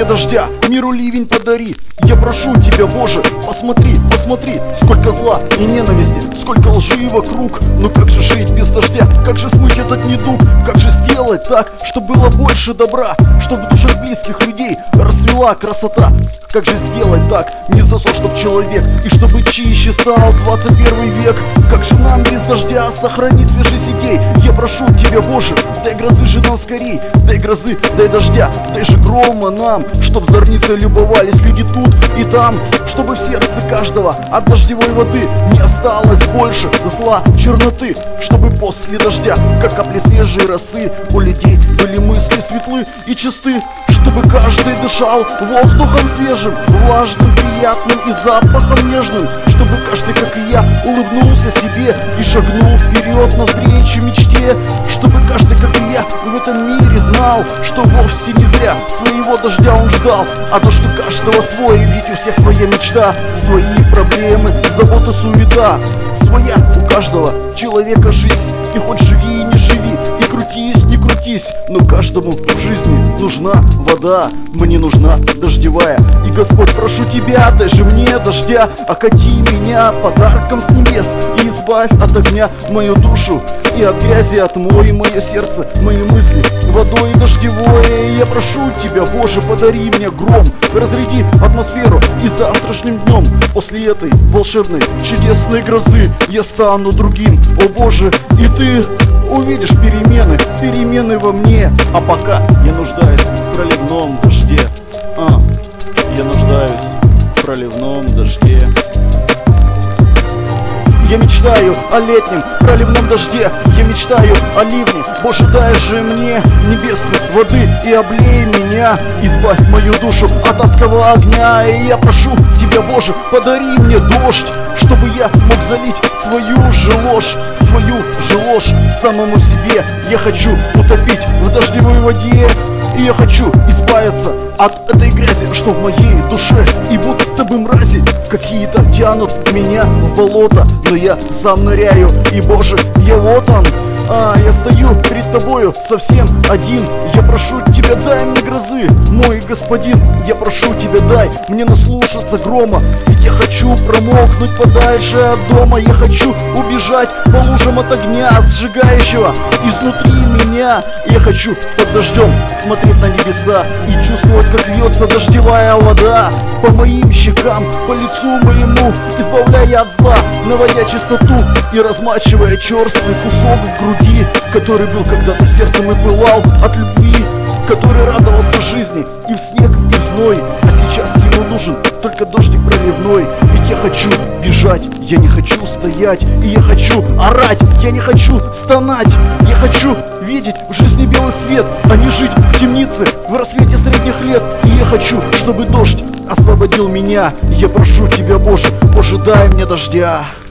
дождя, миру ливень подари. Я прошу тебя, Боже, посмотри, посмотри, сколько зла и ненависти, сколько лжи вокруг. Но как же жить без дождя, как же смыть этот недуг, как же сделать так, чтобы было больше добра, чтобы в душах близких людей расцвела красота. Как же сделать так, не за то, чтоб человек, и чтобы чище стал 21 век. Как же нам без дождя сохранить свежесть идей? Я прошу тебя, Боже, дай грозы же нам скорей, дай грозы, дай дождя, дай же грома нам, чтоб зорницы любовались люди тут и там, чтобы в сердце каждого от дождевой воды не осталось больше зла, черноты, чтобы после дождя, как капли свежей росы, у людей были мысли светлы и чисты, чтобы каждый дышал воздухом свежим, влажным, приятным и запахом нежным, чтобы каждый, как и я, улыбнулся себе и шагнул вперед навстречу мечте, чтобы каждый, как и я, в этом мире знал, что вовсе не зря своего дождя он ждал, а то, что каждого свой, ведь у всех своя мечта, свои проблемы, заботы, суета, своя у каждого человека жизнь, и хоть живи и не живи, и крутись, не крутись, но каждому в жизни нужна вода, мне нужна дождевая. И, Господь, прошу тебя, дай же мне дождя, окати меня подарком с небес и избавь от огня мою душу, и от грязи отмой мое сердце, мои мысли водой дождевой. Я прошу тебя, Боже, подари мне гром, разряди атмосферу, и завтрашним днем после этой волшебной чудесной грозы я стану другим, о Боже, и ты увидишь перемены, перемены во мне. А пока я нуждаюсь в проливном дожде, я нуждаюсь в проливном дожде. Я мечтаю о летнем проливном дожде, я мечтаю о ливне. Боже, дай же мне небесной воды и облей меня, избавь мою душу от адского огня. И я прошу тебя, Боже, подари мне дождь, чтобы я мог залить свою же ложь самому себе. Я хочу утопить в дождевой воде, и я хочу избавиться от этой грязи, что в моей душе. И будто бы мрази какие-то тянут меня в болото, но я сам ныряю, и, Боже, я вот он, я стою перед тобою совсем один. Я прошу тебя, дай мне грозы, мой господин. Я прошу тебя, дай мне наслушаться грома, ведь я хочу промокнуть подальше от дома. Я хочу убежать по лужам от огня, сжигающего изнутри меня. Я хочу под дождем смотреть на небеса и чувствовать, как льется дождевая вода по моим щекам, по лицу моему, избавляя от зла, наводя чистоту и размачивая черствый кусок в груди, который был когда-то сердцем и пылал от любви, который радовался жизни и в снег, и в зной, а сейчас ему нужен только дождик проливной. Ведь я хочу бежать, я не хочу стоять, и я хочу орать, я не хочу стонать. Я хочу видеть в жизни белый свет, а не жить в темнице в рассвете средних лет. И я хочу, чтобы дождь освободил меня. Я прошу тебя, Боже, Боже, дай мне дождя.